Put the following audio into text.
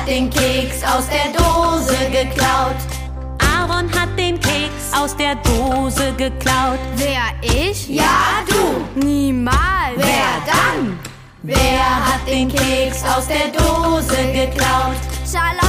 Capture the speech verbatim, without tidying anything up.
hat den Keks aus der Dose geklaut. Aaron hat den Keks aus der Dose geklaut. Wer, ich? Ja, du. Niemals. Wer dann? Wer hat den Keks aus der Dose geklaut? Schala